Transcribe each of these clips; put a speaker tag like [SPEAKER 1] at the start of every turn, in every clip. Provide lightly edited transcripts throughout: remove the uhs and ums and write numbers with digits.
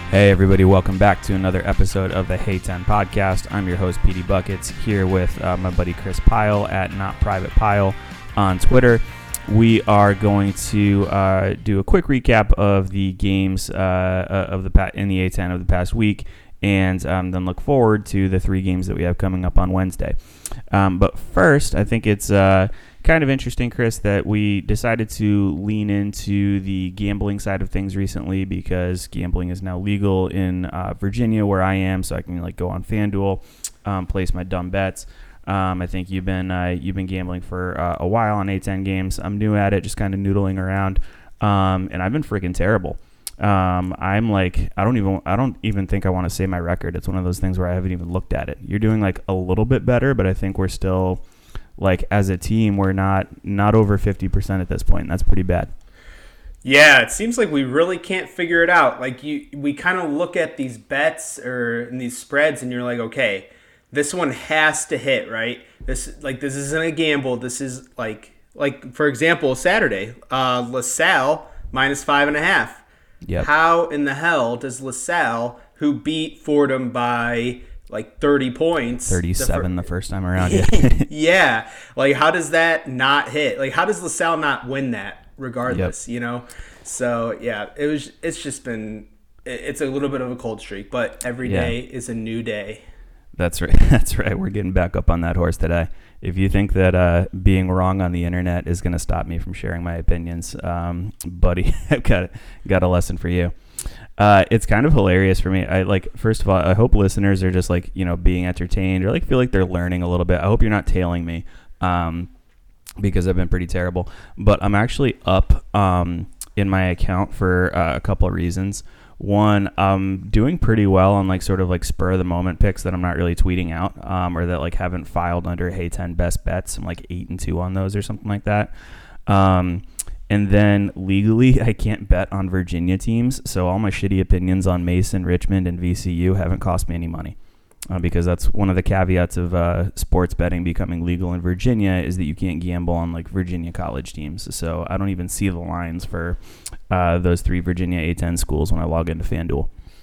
[SPEAKER 1] Hey everybody, welcome back to another episode of the Hey 10 podcast. I'm your host, PD Buckets, here with my buddy Chris Pyle at Not Private Pyle on Twitter. We are going to do a quick recap of the games in the A10 of the past week, and then look forward to the three games that we have coming up on Wednesday. But first, I think it's kind of interesting, Chris, that we decided to lean into the gambling side of things recently because gambling is now legal in Virginia, where I am, so I can go on FanDuel, place my dumb bets. I think you've been gambling for a while on A10 games. I'm new at it, just kind of noodling around, and I've been freaking terrible. I don't even think I want to say my record. It's one of those things where I haven't even looked at it. You're doing a little bit better, but I think we're still, as a team, we're not over 50% at this point, and that's pretty bad.
[SPEAKER 2] Yeah, it seems like we really can't figure it out. We kind of look at these bets and these spreads, and you're like, okay, this one has to hit, right? This isn't a gamble. This is for example, Saturday, LaSalle -5.5.
[SPEAKER 1] Yep.
[SPEAKER 2] How in the hell does LaSalle, who beat Fordham by 30 points,
[SPEAKER 1] 37 the first time around?
[SPEAKER 2] Yeah. How does that not hit? How does LaSalle not win that regardless?
[SPEAKER 1] Yep.
[SPEAKER 2] So yeah, it's a little bit of a cold streak, but every day is a new day.
[SPEAKER 1] That's right. That's right. We're getting back up on that horse today. If you think that being wrong on the internet is going to stop me from sharing my opinions, buddy, I've got a lesson for you. It's kind of hilarious for me. First of all, I hope listeners are just being entertained or feel like they're learning a little bit. I hope you're not tailing me, because I've been pretty terrible. But I'm actually up in my account for a couple of reasons. One, I'm doing pretty well on spur of the moment picks that I'm not really tweeting out, or that haven't filed under Hey 10 best bets. I'm 8-2 on those or something like that. And then legally, I can't bet on Virginia teams, so all my shitty opinions on Mason, Richmond, and VCU haven't cost me any money, because that's one of the caveats of sports betting becoming legal in Virginia is that you can't gamble on Virginia college teams. So I don't even see the lines for those three Virginia A10 schools when I log into FanDuel.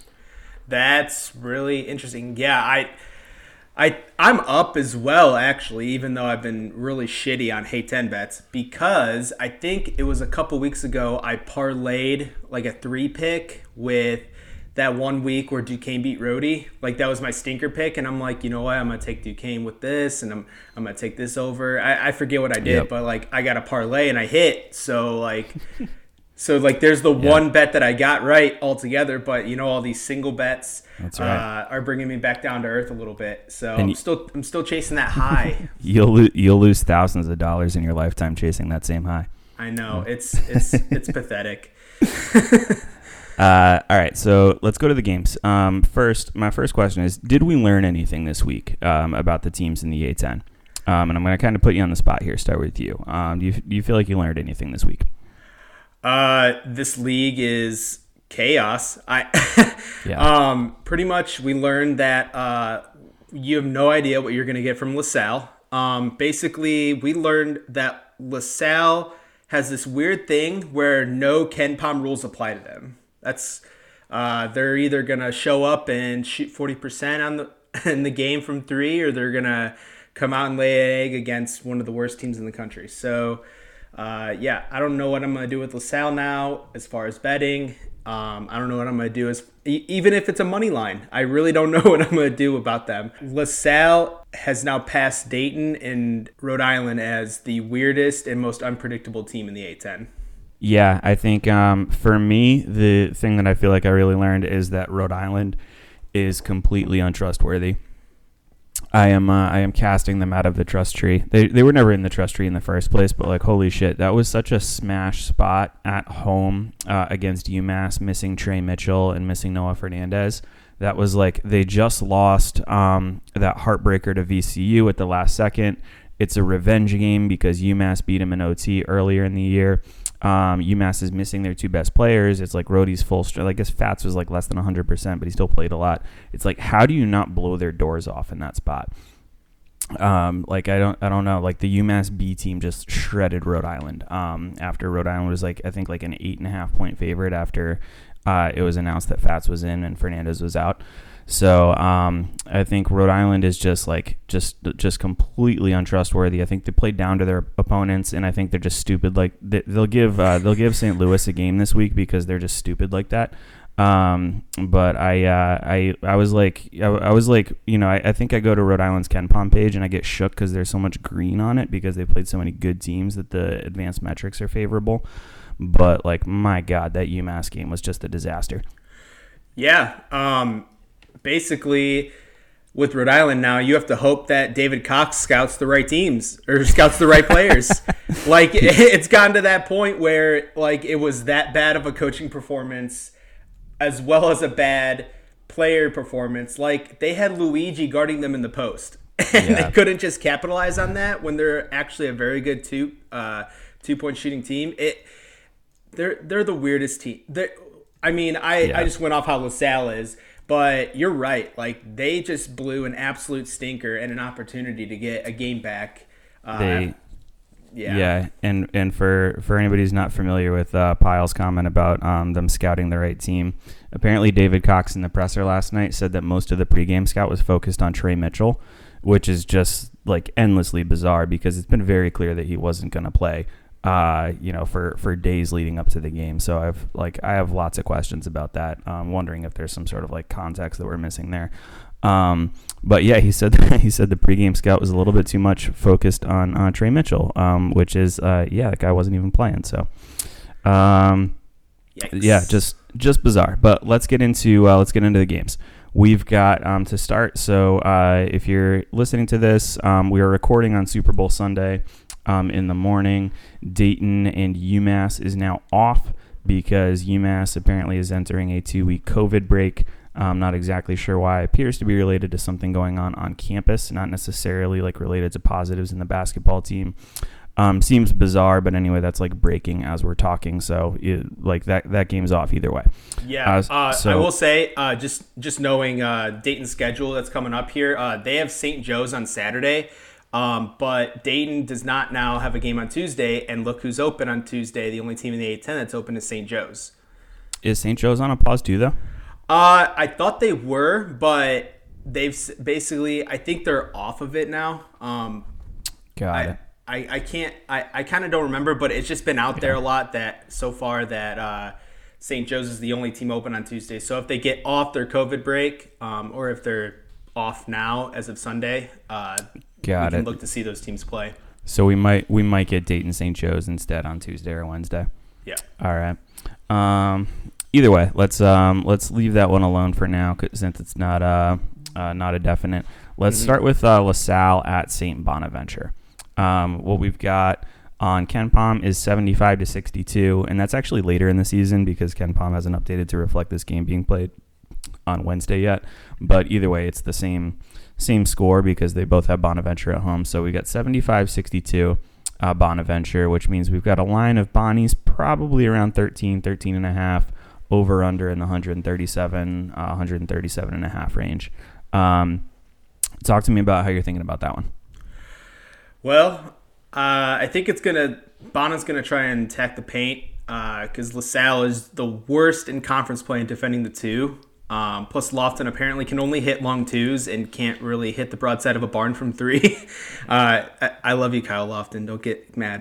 [SPEAKER 2] That's really interesting. Yeah, I'm up as well, actually, even though I've been really shitty on Hey 10 bets, because I think it was a couple weeks ago I parlayed a 3-pick with that 1 week where Duquesne beat Rhodey. That was my stinker pick, and I'm you know what, I'm going to take Duquesne with this, and I'm going to take this over. I forget what I did, yep. But I got a parlay and I hit, so there's the one bet that I got right altogether, but all these single bets are bringing me back down to earth a little bit. So I'm still chasing that high.
[SPEAKER 1] You'll lose thousands of dollars in your lifetime chasing that same high.
[SPEAKER 2] I know. It's pathetic.
[SPEAKER 1] All right, so let's go to the games. My first question is, did we learn anything this week about the teams in the A10? And I'm going to kind of put you on the spot here. Start with you. Do you feel like you learned anything this week?
[SPEAKER 2] This league is chaos. Pretty much we learned that you have no idea what you're going to get from LaSalle. Basically, we learned that LaSalle has this weird thing where no KenPom rules apply to them. That's they're either going to show up and shoot 40% in the game from three, or they're going to come out and lay an egg against one of the worst teams in the country. So I don't know what I'm going to do with LaSalle now as far as betting. I don't know what I'm going to do even if it's a money line. I really don't know what I'm going to do about them. LaSalle has now passed Dayton and Rhode Island as the weirdest and most unpredictable team in the A10.
[SPEAKER 1] Yeah, I think for me, the thing that I feel like I really learned is that Rhode Island is completely untrustworthy. I am casting them out of the trust tree. They were never in the trust tree in the first place, but holy shit, that was such a smash spot at home against UMass, missing Trey Mitchell and missing Noah Fernandez. That was they just lost that heartbreaker to VCU at the last second. It's a revenge game because UMass beat them in OT earlier in the year. UMass is missing their two best players. It's Rhodey's full strength. I guess Fats was less than 100%, but he still played a lot. It's how do you not blow their doors off in that spot? I don't know. The UMass B team just shredded Rhode Island. After Rhode Island was I think an 8.5 point favorite after it was announced that Fats was in and Fernandez was out. So I think Rhode Island is just completely untrustworthy. I think they played down to their opponents, and I think they're just stupid. Like they'll give St. Louis a game this week because they're just stupid like that. But I was like, I think I go to Rhode Island's KenPom page and I get shook because there's so much green on it because they played so many good teams that the advanced metrics are favorable. But like, my God, that UMass game was just a disaster.
[SPEAKER 2] Yeah. Basically, with Rhode Island now, you have to hope that David Cox scouts the right teams or scouts the right players. Like, it's gotten to that point where like it was that bad of a coaching performance as well as a bad player performance. Like, they had Luigi guarding them in the post, and they couldn't just capitalize on that when they're actually a very good two-point shooting team. They're the weirdest team. I just went off how LaSalle is, but you're right. Like, they just blew an absolute stinker and an opportunity to get a game back.
[SPEAKER 1] Yeah, and for anybody who's not familiar with Pyle's comment about them scouting the right team, apparently David Cox in the presser last night said that most of the pregame scout was focused on Trey Mitchell, which is just like endlessly bizarre because it's been very clear that he wasn't going to play, for days leading up to the game. So I have lots of questions about that. Wondering if there's some sort of like context that we're missing there. But yeah, he said the pregame scout was a little bit too much focused on Trey Mitchell, which is that guy wasn't even playing. So yeah, just bizarre. But let's get into the games. We've got to start. So if you're listening to this, we are recording on Super Bowl Sunday in the morning. Dayton and UMass is now off because UMass apparently is entering a 2-week COVID break. I'm not exactly sure why. It appears to be related to something going on campus, not necessarily like related to positives in the basketball team. Seems bizarre, but anyway, that's like breaking as we're talking. So that game's off either way.
[SPEAKER 2] Yeah. I will say, just knowing Dayton's schedule that's coming up here, they have St. Joe's on Saturday, but Dayton does not now have a game on Tuesday. And look who's open on Tuesday. The only team in the A-10 that's open is St. Joe's.
[SPEAKER 1] Is St. Joe's on a pause too, though?
[SPEAKER 2] I thought they were, but they've basically, I think they're off of it now.
[SPEAKER 1] Got it.
[SPEAKER 2] I kind of don't remember, but it's just been out there a lot that so far that St. Joe's is the only team open on Tuesday. So if they get off their COVID break, or if they're off now as of Sunday, we can look to see those teams play.
[SPEAKER 1] So we might get Dayton St. Joe's instead on Tuesday or Wednesday.
[SPEAKER 2] Yeah.
[SPEAKER 1] All right. Either way, let's leave that one alone for now since it's not a definite. Let's start with LaSalle at St. Bonaventure. What we've got on KenPom is 75-62, and that's actually later in the season because KenPom hasn't updated to reflect this game being played on Wednesday yet. But either way, it's the same score because they both have Bonaventure at home. So we got 75-62 Bonaventure, which means we've got a line of Bonnies probably around 13 and a half. Over under in the 137 and a half range. Talk to me about how you're thinking about that one.
[SPEAKER 2] Well, I think Bona's gonna try and attack the paint because LaSalle is the worst in conference play in defending the two. Plus Lofton apparently can only hit long twos and can't really hit the broadside of a barn from three. I love you, Kyle Lofton. Don't get mad.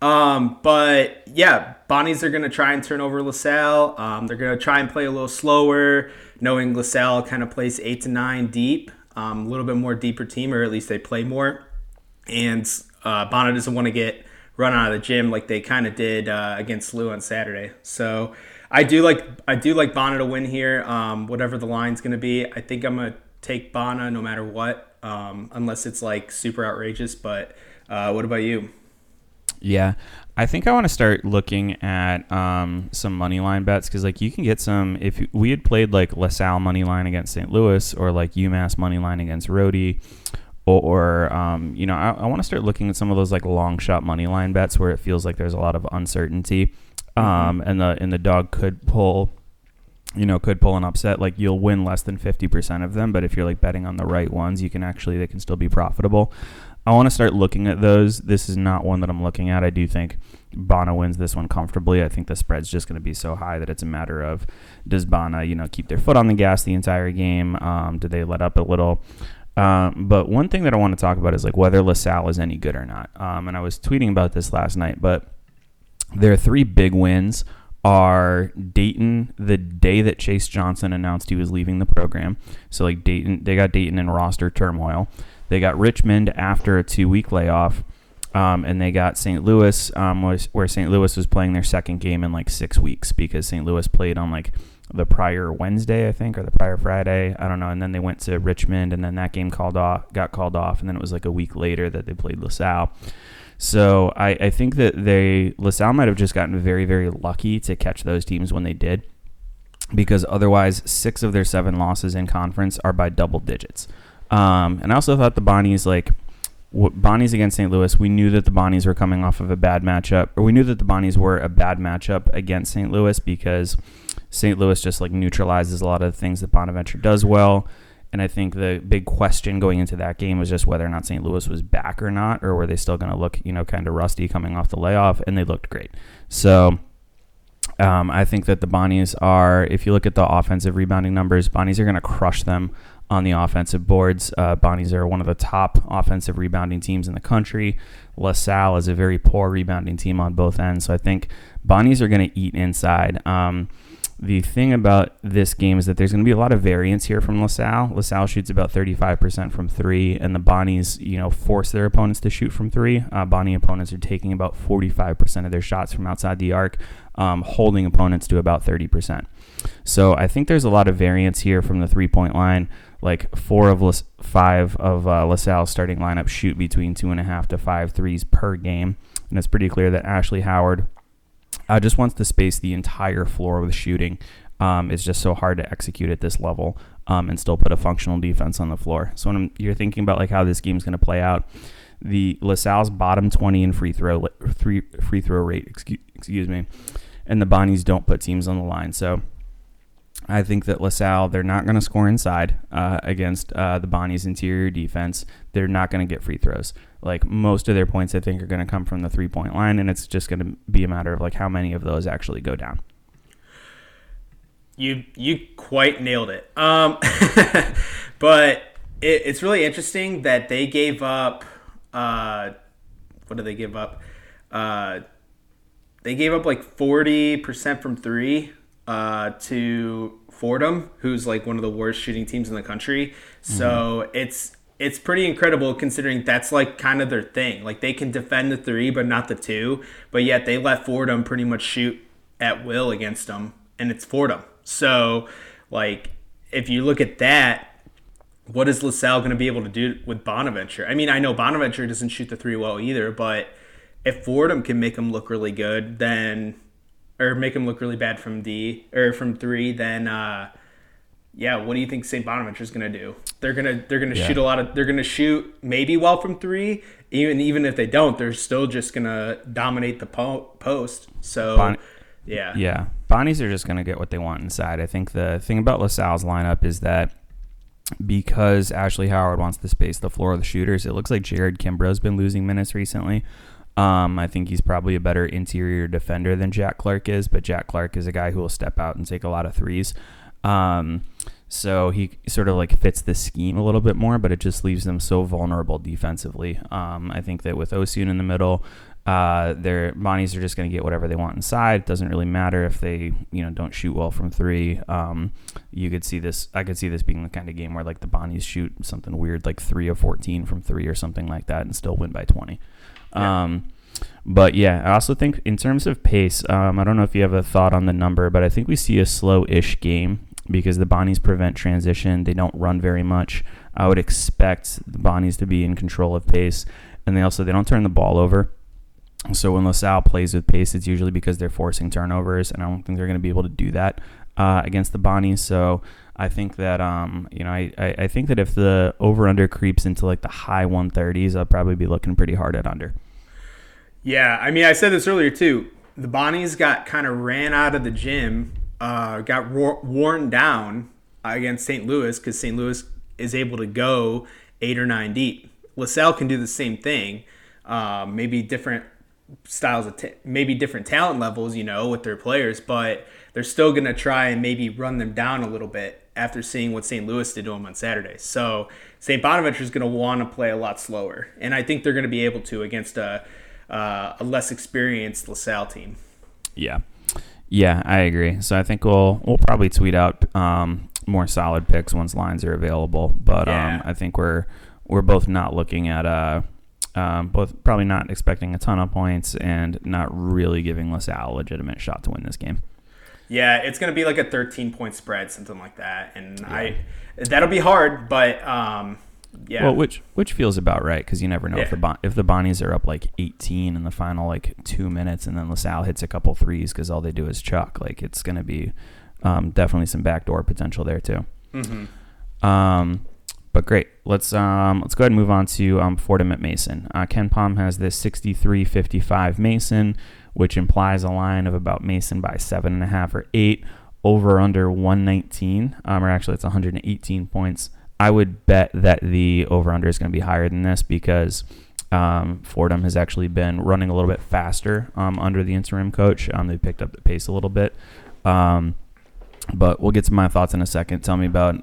[SPEAKER 2] But yeah, Bonnies are going to try and turn over LaSalle. They're going to try and play a little slower, knowing LaSalle kind of plays 8 to 9 deep, a little bit more deeper team, or at least they play more. And Bona doesn't want to get run out of the gym like they kind of did against SLU on Saturday. So I do like Bona to win here, whatever the line's going to be. I think I'm going to take Bona no matter what, unless it's like super outrageous. But what about you?
[SPEAKER 1] Yeah, I think I want to start looking at some money line bets because like you can get some. If we had played like LaSalle money line against St. Louis or like UMass money line against Rhodey, or I want to start looking at some of those like long shot money line bets where it feels like there's a lot of uncertainty, and the dog could pull an upset. Like you'll win less than 50% of them, but if you're like betting on the right ones, they can still be profitable. I want to start looking at those. This is not one that I'm looking at. I do think Bana wins this one comfortably. I think the spread's just going to be so high that it's a matter of, does Bana, keep their foot on the gas the entire game? Do they let up a little? But one thing that I want to talk about is like whether LaSalle is any good or not. And I was tweeting about this last night, but their 3 big wins are Dayton the day that Chase Johnson announced he was leaving the program. So like Dayton, they got Dayton in roster turmoil. They got Richmond after a 2-week layoff, and they got St. Louis, where St. Louis was playing their second game in like 6 weeks because St. Louis played on like the prior Wednesday, I think, or the prior Friday. I don't know. And then they went to Richmond, and then that game got called off, and then it was like a week later that they played LaSalle. So I think that LaSalle might have just gotten very, very lucky to catch those teams when they did, because otherwise 6 of their 7 losses in conference are by double digits. And I also thought the Bonnies, Bonnies against St. Louis, we knew that the Bonnies were coming off of a bad matchup, or we knew that the Bonnies were a bad matchup against St. Louis because St. Louis just neutralizes a lot of the things that Bonaventure does well. And I think the big question going into that game was just whether or not St. Louis was back or not, or were they still going to look, kind of rusty coming off the layoff, and they looked great. So I think that the Bonnies are, if you look at the offensive rebounding numbers, Bonnies are going to crush them on the offensive boards. Bonnies are one of the top offensive rebounding teams in the country. LaSalle is a very poor rebounding team on both ends. So I think Bonnies are going to eat inside. The thing about this game is that there's going to be a lot of variance here from LaSalle. LaSalle shoots about 35% from 3, and the Bonnies, force their opponents to shoot from 3. Bonnie opponents are taking about 45% of their shots from outside the arc, holding opponents to about 30%. So I think there's a lot of variance here from the 3-point line. Like 5 of LaSalle's starting lineup shoot between 2.5 to 5 threes per game, and it's pretty clear that Ashley Howard just wants to space the entire floor with shooting. It's just so hard to execute at this level and still put a functional defense on the floor. So when you're thinking about how this game's going to play out, the LaSalle's bottom 20 in free throw rate, excuse me, and the Bonnies don't put teams on the line. So I think that LaSalle, they're not going to score inside against the Bonnies' interior defense. They're not going to get free throws. Most of their points, I think, are going to come from the 3-point line, and it's just going to be a matter of how many of those actually go down.
[SPEAKER 2] You quite nailed it. But it's really interesting that they gave up. What did they give up? They gave up 40% from 3 to Fordham, who's one of the worst shooting teams in the country. So it's pretty incredible considering that's kind of their thing. They can defend the 3 but not the 2, but yet they let Fordham pretty much shoot at will against them, and it's Fordham. So if you look at that, what is LaSalle going to be able to do with Bonaventure? I mean, I know Bonaventure doesn't shoot the 3 well either, but if Fordham can make them look really good, then or make them look really bad from 3, then what do you think St. Bonaventure's going to do? They're gonna shoot a lot of. They're gonna shoot maybe well from 3. Even if they don't, they're still just gonna dominate the post. So
[SPEAKER 1] yeah, Bonnies are just gonna get what they want inside. I think the thing about LaSalle's lineup is that because Ashley Howard wants to space the floor of the shooters, it looks like Jared Kimbrough's been losing minutes recently. I think he's probably a better interior defender than Jack Clark is, but Jack Clark is a guy who will step out and take a lot of threes. So he sort of fits the scheme a little bit more, but it just leaves them so vulnerable defensively. I think that with Osun in the middle, their Bonnies are just going to get whatever they want inside. It doesn't really matter if they, don't shoot well from 3. I could see this being the kind of game where the Bonnies shoot something weird 3 of 14 from 3 or something like that and still win by 20. Yeah. But yeah, I also think in terms of pace, I don't know if you have a thought on the number, but I think we see a slow-ish game because the Bonnies prevent transition. They don't run very much. I would expect the Bonnies to be in control of pace, and they don't turn the ball over. So when LaSalle plays with pace, it's usually because they're forcing turnovers, and I don't think they're going to be able to do that against the Bonnies. So I think that I think that if the over/under creeps into the high 130s, I'll probably be looking pretty hard at under.
[SPEAKER 2] Yeah, I mean, I said this earlier too. The Bonnies got kind of ran out of the gym, got worn down against St. Louis because St. Louis is able to go 8 or 9 deep. LaSalle can do the same thing. Maybe different styles of maybe different talent levels, with their players, but they're still going to try and maybe run them down a little bit after seeing what St. Louis did to them on Saturday. So St. Bonaventure is going to want to play a lot slower, and I think they're going to be able to against a less experienced LaSalle team.
[SPEAKER 1] Yeah, I agree. So I think we'll probably tweet out more solid picks once lines are available. But I think we're both not looking at both probably not expecting a ton of points and not really giving LaSalle a legitimate shot to win this game.
[SPEAKER 2] Yeah, it's going to be like a 13-point spread, something like that, and that'll be hard, but yeah.
[SPEAKER 1] Well, which feels about right, because you never know if the Bonnies are up like 18 in the final 2 minutes, and then LaSalle hits a couple threes because all they do is chuck. It's going to be definitely some backdoor potential there too.
[SPEAKER 2] Mm-hmm.
[SPEAKER 1] But great. Let's go ahead and move on to Fordham at Mason. KenPom has this 63-55 Mason, which implies a line of about Mason by 7.5 or 8, over under 119, or actually it's 118 points. I would bet that the over-under is going to be higher than this because Fordham has actually been running a little bit faster under the interim coach. They picked up the pace a little bit. But we'll get to my thoughts in a second. Tell me what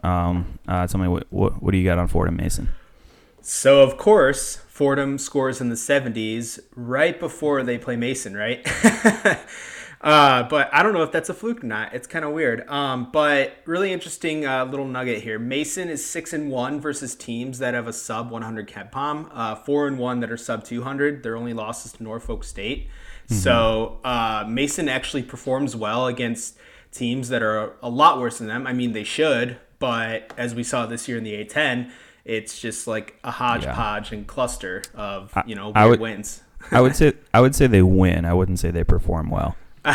[SPEAKER 1] do you got on Fordham Mason?
[SPEAKER 2] So, of course, Fordham scores in the 70s right before they play Mason, right? But I don't know if that's a fluke or not. It's kind of weird. But really interesting little nugget here. Mason is 6-1 versus teams that have a sub 100 KenPom. 4-1 that are sub 200. Their only loss is to Norfolk State. Mm-hmm. So Mason actually performs well against teams that are a lot worse than them. I mean, they should, but as we saw this year in the A10, it's just like a hodgepodge and cluster of weird wins.
[SPEAKER 1] I would say they win. I wouldn't say they perform well.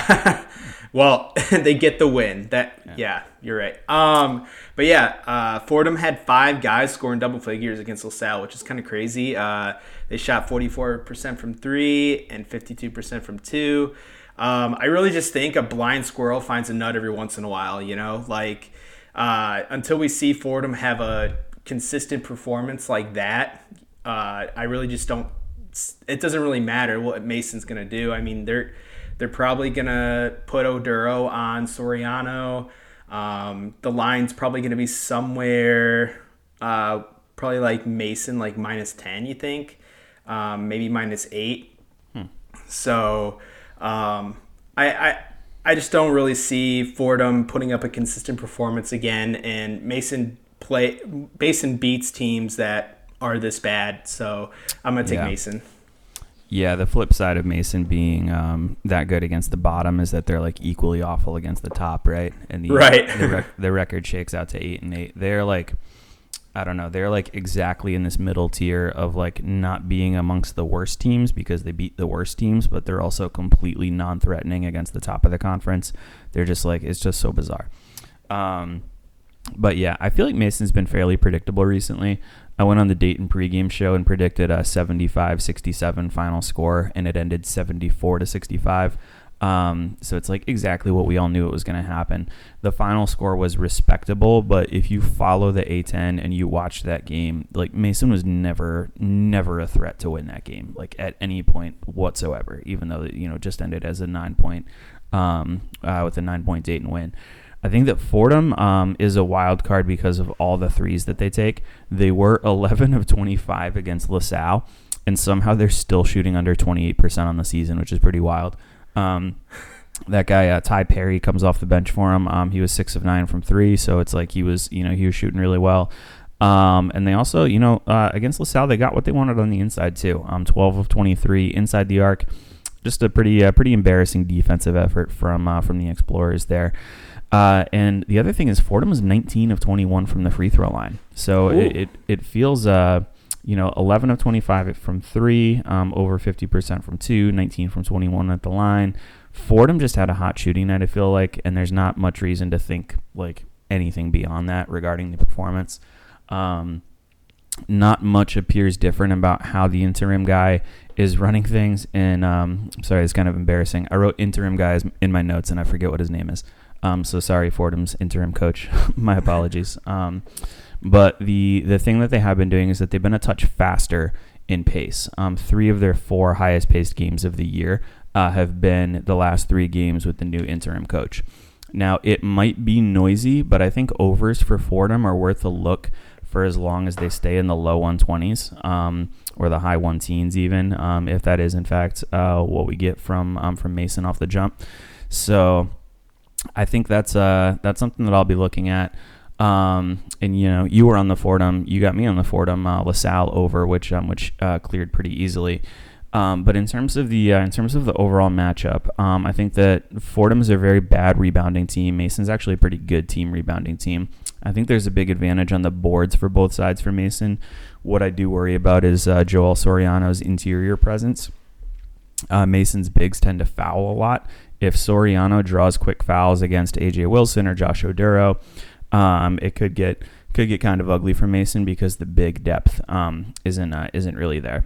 [SPEAKER 2] Well, they get the win. Yeah, you're right. But Fordham had 5 guys scoring double figures against LaSalle, which is kind of crazy. They shot 44% from 3 and 52% from 2. I really just think a blind squirrel finds a nut every once in a while, until we see Fordham have a consistent performance like that, I really just don't, it doesn't really matter what Mason's going to do. I mean, they're probably going to put Oduro on Soriano. The line's probably going to be somewhere, probably like Mason, like -10, you think? Maybe -8. So, I just don't really see Fordham putting up a consistent performance again, and Mason beats teams that are this bad, so I'm gonna take Mason.
[SPEAKER 1] Yeah, the flip side of Mason being that good against the bottom is that they're equally awful against the top, right? And the record shakes out to 8-8. They're I don't know. They're exactly in this middle tier of not being amongst the worst teams because they beat the worst teams, but they're also completely non-threatening against the top of the conference. They're just it's just so bizarre. But yeah, I feel like Mason's been fairly predictable recently. I went on the Dayton pregame show and predicted a 75-67 final score, and it ended 74-65. So it's exactly what we all knew it was going to happen. The final score was respectable, but if you follow the A10 and you watch that game, Mason was never a threat to win that game, at any point whatsoever, even though it just ended as a 9-point with a 9-point Dayton win. I think that Fordham is a wild card because of all the threes that they take. They were 11 of 25 against LaSalle, and somehow they're still shooting under 28% on the season, which is pretty wild. That guy Ty Perry comes off the bench for him. He was 6 of 9 from 3, so it's he was shooting really well. And they also against LaSalle they got what they wanted on the inside too. 12 of 23 inside the arc. Just a pretty embarrassing defensive effort from the Explorers there. And the other thing is Fordham was 19 of 21 from the free throw line, so it feels 11 of 25 from 3, over 50% from 2, 19 from 21 at the line. Fordham just had a hot shooting night, I feel and there's not much reason to think anything beyond that regarding the performance. Not much appears different about how the interim guy is running things. And sorry, it's kind of embarrassing. I wrote interim guys in my notes and I forget what his name is. So sorry, Fordham's interim coach. My apologies. But the thing that they have been doing is that they've been a touch faster in pace. 3 of their 4 highest paced games of the year have been the last 3 games with the new interim coach. Now, it might be noisy, but I think overs for Fordham are worth a look for as long as they stay in the low 120s or the high 1-teens even, if that is, in fact, what we get from Mason off the jump. So I think that's something that I'll be looking at. And you were on the Fordham, you got me on the Fordham LaSalle over, which cleared pretty easily. But in terms of the overall matchup, I think that Fordham is a very bad rebounding team. Mason's actually a pretty good team rebounding team. I think there's a big advantage on the boards for both sides for Mason. What I do worry about is Joel Soriano's interior presence. Mason's bigs tend to foul a lot. If Soriano draws quick fouls against AJ Wilson or Josh Oduro, it could get kind of ugly for Mason because the big depth isn't really there.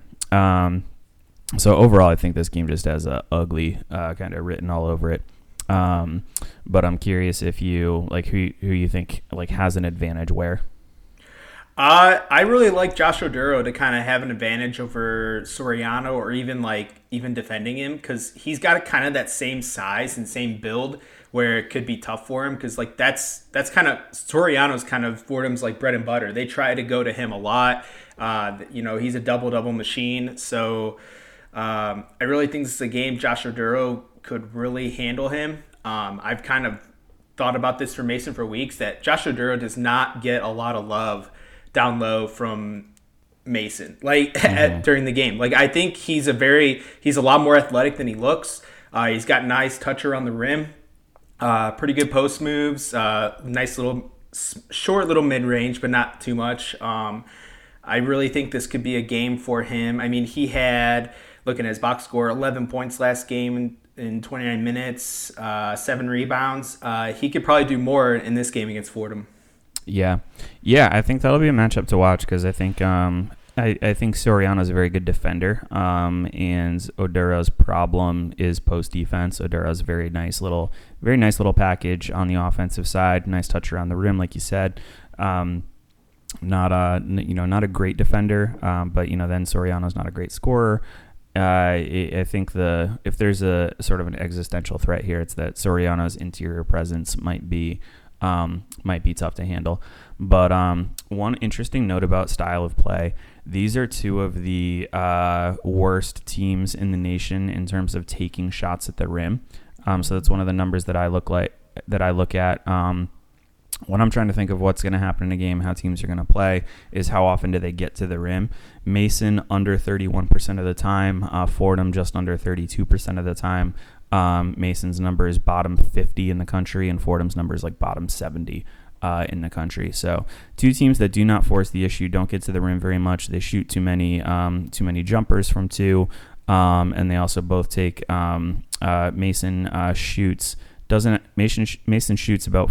[SPEAKER 1] So overall, I think this game just has a ugly kind of written all over it. But I'm curious if you like who you think like has an advantage where.
[SPEAKER 2] I really like Josh Oduro to kind of have an advantage over Soriano, or even defending him, because he's got kind of that same size and same build where it could be tough for him, because like that's kind of Soriano's kind of Fordham's like bread and butter. They try to go to him a lot. He's a double machine. So I really think this is a game Josh Oduro could really handle him. I've kind of thought about this for Mason for weeks, that Josh Oduro does not get a lot of love down low from Mason, during the game. Like, I think he's a lot more athletic than he looks. He's got nice touch around the rim, pretty good post moves, nice little short little mid range, but not too much. I really think this could be a game for him. I mean, he had, looking at his box score, 11 points last game in 29 minutes, 7 rebounds. He could probably do more in this game against Fordham.
[SPEAKER 1] Yeah, I think that'll be a matchup to watch, because I think I think Soriano's a very good defender, and Oduro's problem is post defense. Oduro's a very nice little package on the offensive side, nice touch around the rim, like you said. Not a great defender, but then Soriano's not a great scorer. I think if there's a sort of an existential threat here, it's that Soriano's interior presence might be tough to handle. But one interesting note about style of play: these are 2 of the worst teams in the nation in terms of taking shots at the rim. So that's one of the numbers that I look at. When I'm trying to think of what's going to happen in a game, how teams are going to play, is how often do they get to the rim. Mason under 31% of the time, Fordham just under 32% of the time. Mason's number is bottom 50 in the country, and Fordham's number is like bottom 70 in the country. So 2 teams that do not force the issue, don't get to the rim very much. They shoot too many jumpers from 2, and they also both take Mason shoots. Mason shoots about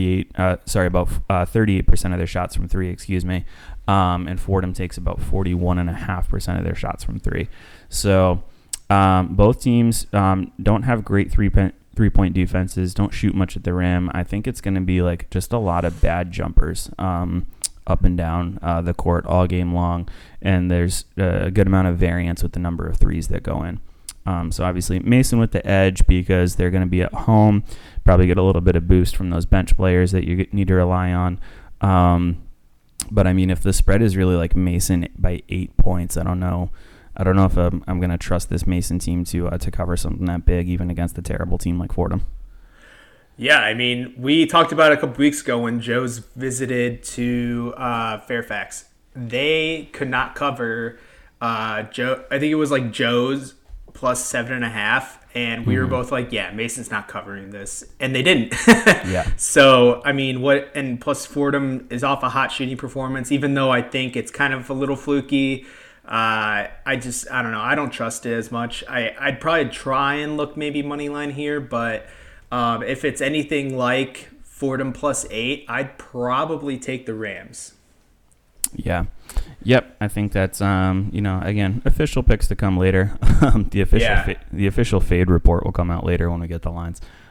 [SPEAKER 1] 38% of their shots from 3, and Fordham takes about 41.5% of their shots from 3. So both teams don't have great three-point defenses, don't shoot much at the rim. I think it's going to be like just a lot of bad jumpers up and down the court all game long, and there's a good amount of variance with the number of threes that go in. So obviously Mason with the edge, because they're going to be at home, probably get a little bit of boost from those bench players that you need to rely on. But I mean, if the spread is really like Mason by 8 points, I don't know if I'm going to trust this Mason team to cover something that big, even against a terrible team like Fordham.
[SPEAKER 2] Yeah, I mean, we talked about it a couple weeks ago when Joe's visited to Fairfax. They could not cover Joe. I think it was like Joe's plus 7.5, and we were both like, yeah, Mason's not covering this, and they didn't.
[SPEAKER 1] Yeah.
[SPEAKER 2] So I mean, and plus Fordham is off a hot shooting performance, even though I think it's kind of a little fluky. I don't know. I don't trust it as much. I'd probably try and look maybe money line here, but if it's anything like Fordham plus 8, I'd probably take the Rams.
[SPEAKER 1] Yeah. Yep. I think that's, again, official picks to come later. The official fade report will come out later when we get the lines.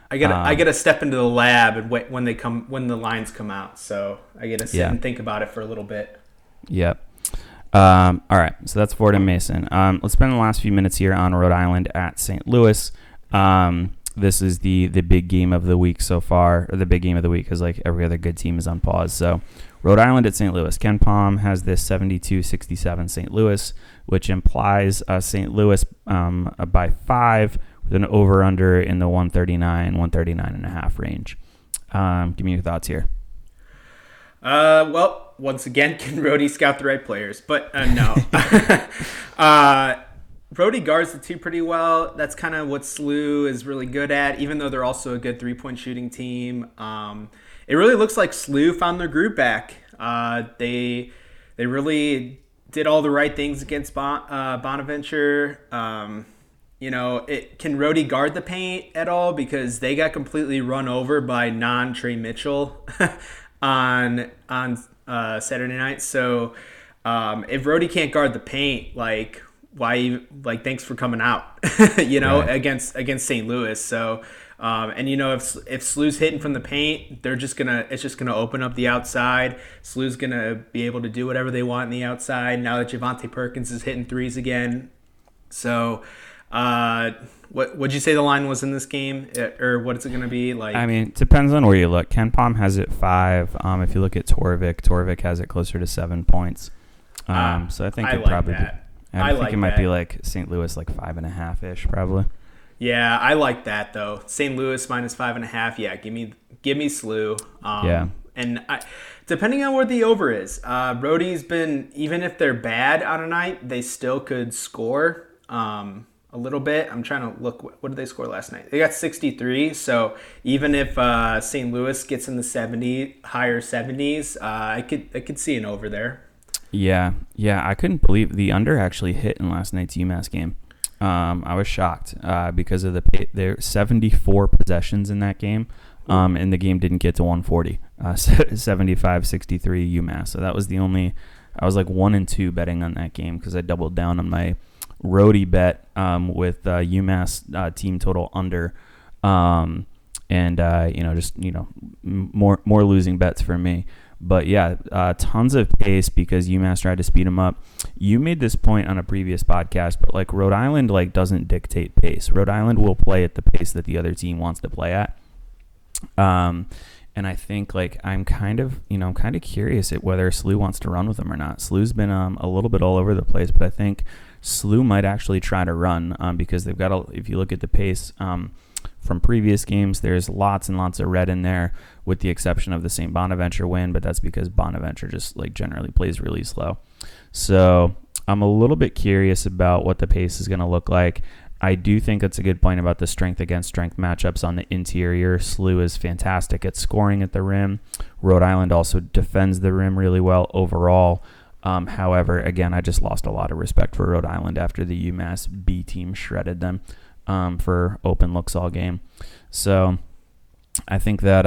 [SPEAKER 2] I gotta step into the lab and wait when the lines come out. So I gotta sit and think about it for a little bit.
[SPEAKER 1] Yep. All right, so that's Ford and Mason. Let's spend the last few minutes here on Rhode Island at St. Louis. This is the big game of the week so far, or the big game of the week, because like every other good team is on pause. So Rhode Island at St. Louis. Ken Pom has this 72-67 St. Louis, which implies St. Louis by 5 with an over-under in the 139.5 range. Give me your thoughts here.
[SPEAKER 2] Well, once again, can Rhodey scout the right players? But no. Rhodey guards the two pretty well. That's kind of what SLU is really good at, even though they're also a good three-point shooting team. It really looks like SLU found their group back. They really did all the right things against Bonaventure. Can Rhodey guard the paint at all? Because they got completely run over by non-Trey Mitchell on Saturday night. So if Rhodey can't guard the paint, thanks for coming out, right. against St. Louis. So if SLU's hitting from the paint, it's just gonna open up the outside. SLU's gonna be able to do whatever they want in the outside now that Javonte Perkins is hitting threes again. So what'd you say the line was in this game, or what is it gonna be like?
[SPEAKER 1] I mean, it depends on where you look. Ken Pom has it 5. If you look at Torvik has it closer to 7 points. So I think it probably. I think it might be like St. Louis, like 5.5-ish, probably.
[SPEAKER 2] Yeah, I like that though. St. Louis minus 5.5. Yeah, give me SLU. And depending on where the over is, Rhodey's been, even if they're bad on a night, they still could score a little bit. I'm trying to look. What did they score last night? They got 63. So even if St. Louis gets in the higher 70s, I could see an over there.
[SPEAKER 1] Yeah, I couldn't believe the under actually hit in last night's UMass game. I was shocked because of there 74 possessions in that game, and the game didn't get to 140. 75-63 UMass. So that was I was like 1-2 betting on that game because I doubled down on my Rhodey bet with UMass team total under, more losing bets for me. But yeah, tons of pace because UMass tried to speed them up. You made this point on a previous podcast, but like Rhode Island doesn't dictate pace. Rhode Island will play at the pace that the other team wants to play at. And I think I'm kind of curious at whether SLU wants to run with them or not. SLU's been a little bit all over the place, but I think SLU might actually try to run because they've got if you look at the pace from previous games, there's lots and lots of red in there, with the exception of the St. Bonaventure win, but that's because Bonaventure just generally plays really slow. So I'm a little bit curious about what the pace is going to look like. I do think that's a good point about the strength against strength matchups on the interior. SLU is fantastic at scoring at the rim. Rhode Island also defends the rim really well overall. However, again, I just lost a lot of respect for Rhode Island after the UMass B team shredded them for open looks all game. So I think that,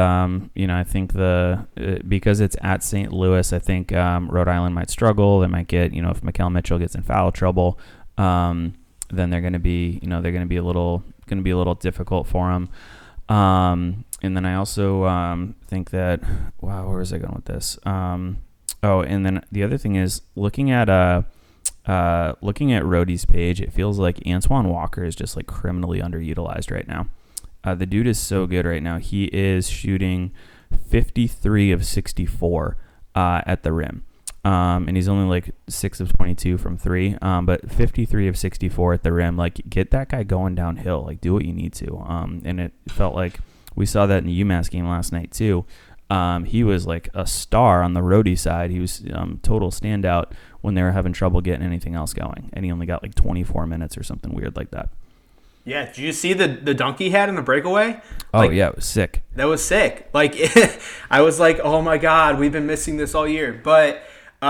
[SPEAKER 1] because it's at St. Louis, I think Rhode Island might struggle. They might get, if Mikal Mitchell gets in foul trouble, then they're going to be, a little difficult for them. And then I also think that, where was I going with this? And then the other thing is looking at Rhodey's page, it feels like Antoine Walker is just criminally underutilized right now. The dude is so good right now. He is shooting 53 of 64 at the rim. And he's only 6 of 22 from 3. But 53 of 64 at the rim. Get that guy going downhill. Do what you need to. And it felt like we saw that in the UMass game last night too. He was a star on the Rhodey side. He was total standout when they were having trouble getting anything else going. And he only got 24 minutes or something weird like that.
[SPEAKER 2] Yeah, did you see the dunk he had in the breakaway?
[SPEAKER 1] Oh, yeah, it was sick.
[SPEAKER 2] That was sick. I was like, oh my God, we've been missing this all year. But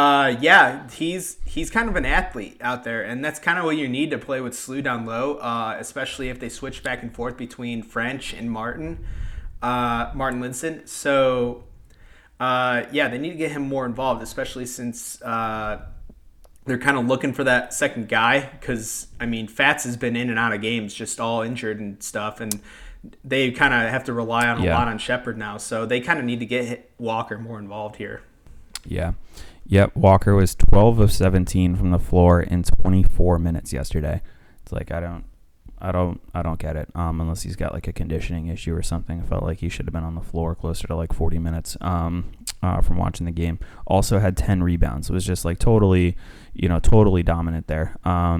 [SPEAKER 2] he's kind of an athlete out there, and that's kind of what you need to play with SLU down low, especially if they switch back and forth between French and Martin Linson. So, they need to get him more involved, especially since they're kind of looking for that second guy because, Fats has been in and out of games, just all injured and stuff, and they kind of have to rely on a lot on Shepard now. So they kind of need to get Walker more involved here.
[SPEAKER 1] Yeah. Yep. Walker was 12 of 17 from the floor in 24 minutes yesterday. It's like, I don't get it. Unless he's got like a conditioning issue or something. I felt like he should have been on the floor closer to like 40 minutes from watching the game. Also had 10 rebounds. It was just like totally dominant there.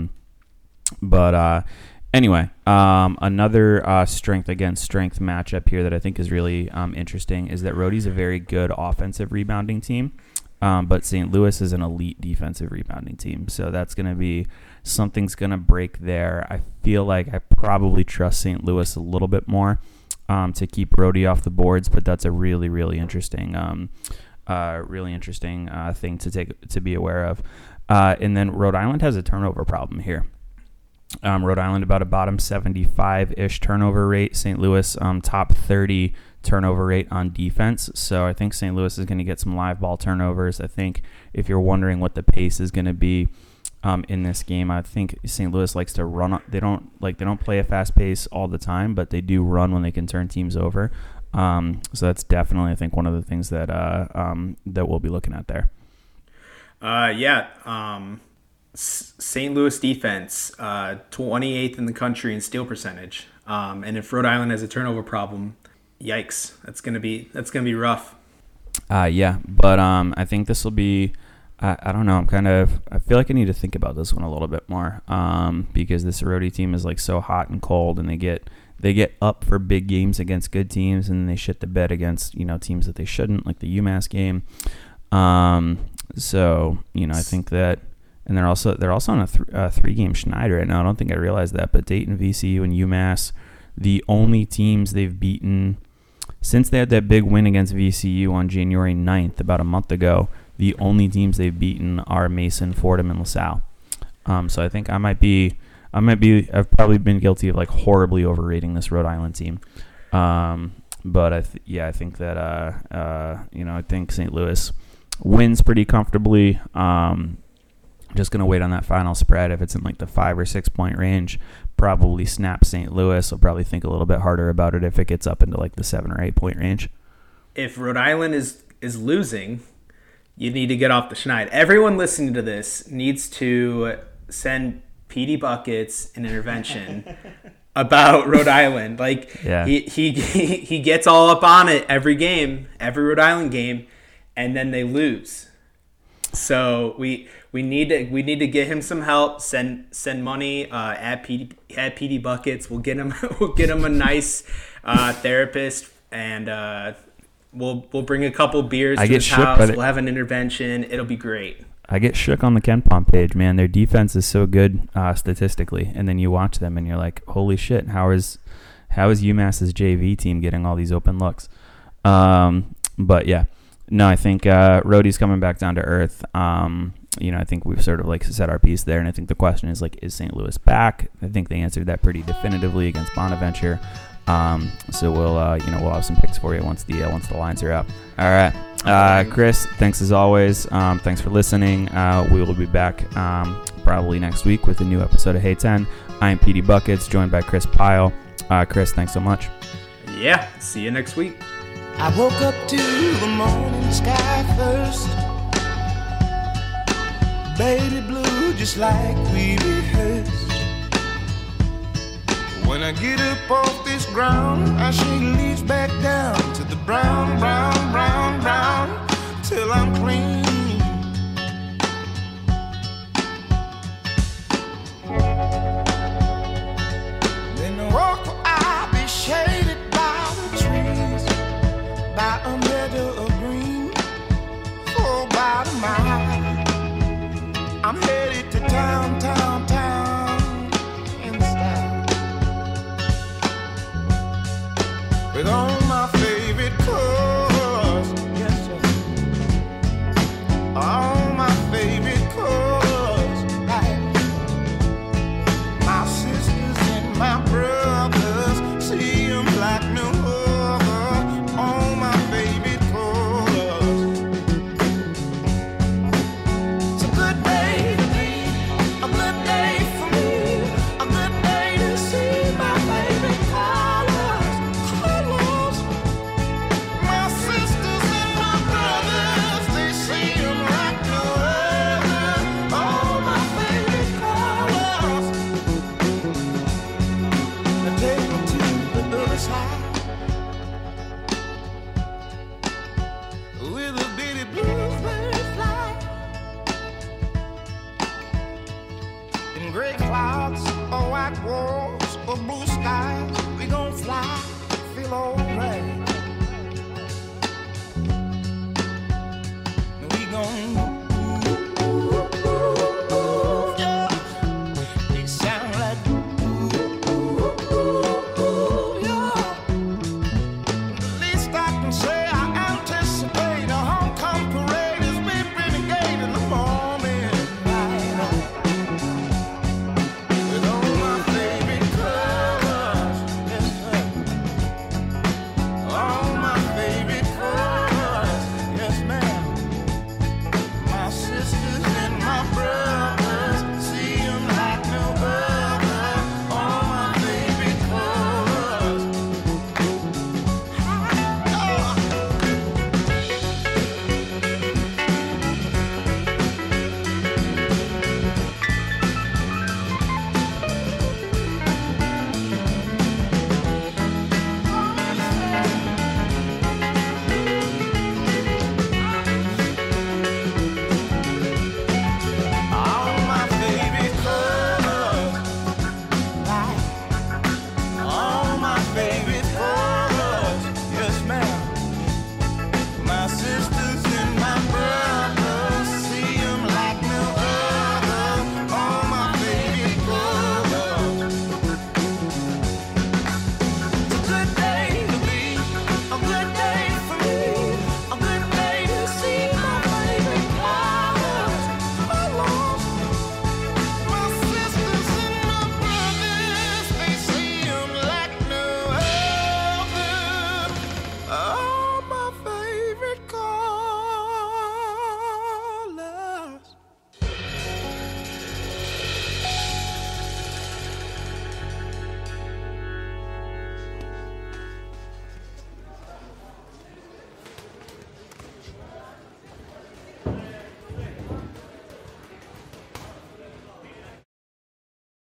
[SPEAKER 1] Anyway, another strength against strength matchup here that I think is really interesting is that Rhody's a very good offensive rebounding team. But St. Louis is an elite defensive rebounding team. So that's going to be something's going to break there. I feel like I probably trust St. Louis a little bit more to keep Rhody off the boards, but that's a really, really interesting thing to be aware of. And then Rhode Island has a turnover problem here. Rhode Island about a bottom 75-ish turnover rate. St. Louis top 30 turnover rate on defense. So I think St. Louis is going to get some live ball turnovers. I think if you're wondering what the pace is going to be in this game, I think St. Louis likes to run. They don't play a fast pace all the time, but they do run when they can turn teams over. So that's definitely, I think, one of the things that that we'll be looking at there.
[SPEAKER 2] St. Louis defense, 28th in the country in steal percentage. And if Rhode Island has a turnover problem, yikes, that's gonna be rough.
[SPEAKER 1] But I think this will be. I don't know. I feel like I need to think about this one a little bit more. Because this Rhody team is like so hot and cold, and they get up for big games against good teams, and they shit the bed against teams that they shouldn't, like the UMass game. So I think that. And they're also on a 3-game schneid right now. I don't think I realized that, but Dayton, VCU, and UMass, the only teams they've beaten since they had that big win against VCU on January 9th, about a month ago, the only teams they've beaten are Mason, Fordham, and LaSalle. So I think I've probably been guilty of like horribly overrating this Rhode Island team. But I think that I think St. Louis wins pretty comfortably. Just going to wait on that final spread. If it's in like the 5 or 6 point range, probably snap St. Louis. I'll probably think a little bit harder about it if it gets up into like the 7 or 8 point range.
[SPEAKER 2] If Rhode Island is losing, you need to get off the schneid. Everyone listening to this needs to send PD Buckets an intervention about Rhode Island. Like he gets all up on it every Rhode Island game, and then they lose. So we need to get him some help. Send money at PD Buckets. We'll get him a nice therapist, and we'll bring a couple beers to his house. We'll have an intervention. It'll be great.
[SPEAKER 1] I get shook on the KenPom page, man. Their defense is so good statistically, and then you watch them and you're like, holy shit, how is UMass's JV team getting all these open looks? But yeah. No, I think Rhody's coming back down to earth. I think we've sort of like set our piece there, and I think the question is like, is St. Louis back? I think they answered that pretty definitively against Bonaventure. So we'll have some picks for you once the lines are up. All right, Chris, thanks as always. Thanks for listening. We will be back probably next week with a new episode of Hey 10. I'm PD Buckets, joined by Chris Pyle. Chris, thanks so much.
[SPEAKER 2] Yeah, see you next week.
[SPEAKER 3] I woke up to the morning sky first, baby blue just like we rehearsed. When I get up off this ground, I shake leaves back down to the brown, brown, brown, brown, till I'm clean. Then I walk where I'll be shaded by the trees, by a meadow of green, for about a mile. I'm headed to town, town, town, in style, with all my favorite colors. Yes, sir. Gray clouds or white walls or blue skies, we gon' fly, feel alright. We gon'